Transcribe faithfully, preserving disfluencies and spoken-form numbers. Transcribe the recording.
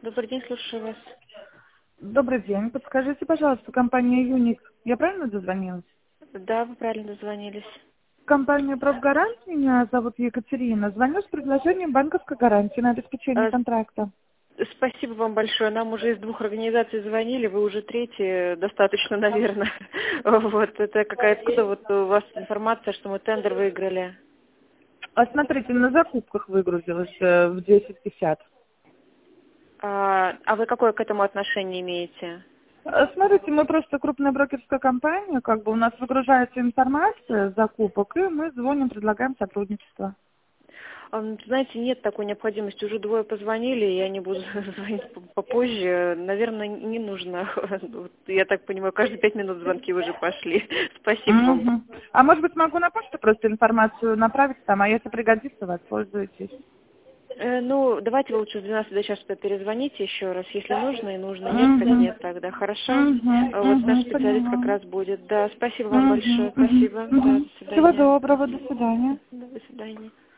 Добрый день, слушаю вас. Добрый день. Подскажите, пожалуйста, компания Юник. Я правильно дозвонилась? Да, вы правильно дозвонились. Компания «Профгарант». Меня зовут Екатерина. Звоню с предложением банковской гарантии на обеспечение А, контракта. Спасибо вам большое. Нам уже из двух организаций звонили, вы уже третий, достаточно, наверное. Вот, это какая-то, откуда вот у вас информация, что мы тендер выиграли? А смотрите, на закупках выгрузилось э, в десять пятьдесят. А, а вы какое к этому отношение имеете? Э, Смотрите, мы просто крупная брокерская компания, как бы у нас выгружается информация с закупок, и мы звоним, предлагаем сотрудничество. А, Знаете, нет такой необходимости. Уже двое позвонили, я не буду звонить попозже. Наверное, не нужно. Вот, я так понимаю, каждые пять минут звонки уже пошли. Спасибо вам. Мгм. А может быть, могу на почту просто информацию направить там, а если пригодится, воспользуйтесь. Э, ну, давайте вы лучше с двенадцати до часа перезвоните еще раз, если нужно и нужно. Нет, так Мгм. нет тогда. Хорошо? Мгм. А вот наш Мгм. специалист как Поняла. раз будет. Да, спасибо вам Мгм. большое. Мгм. Спасибо. Да, Мгм. до Всего свидания. доброго, до свидания. Да, до свидания.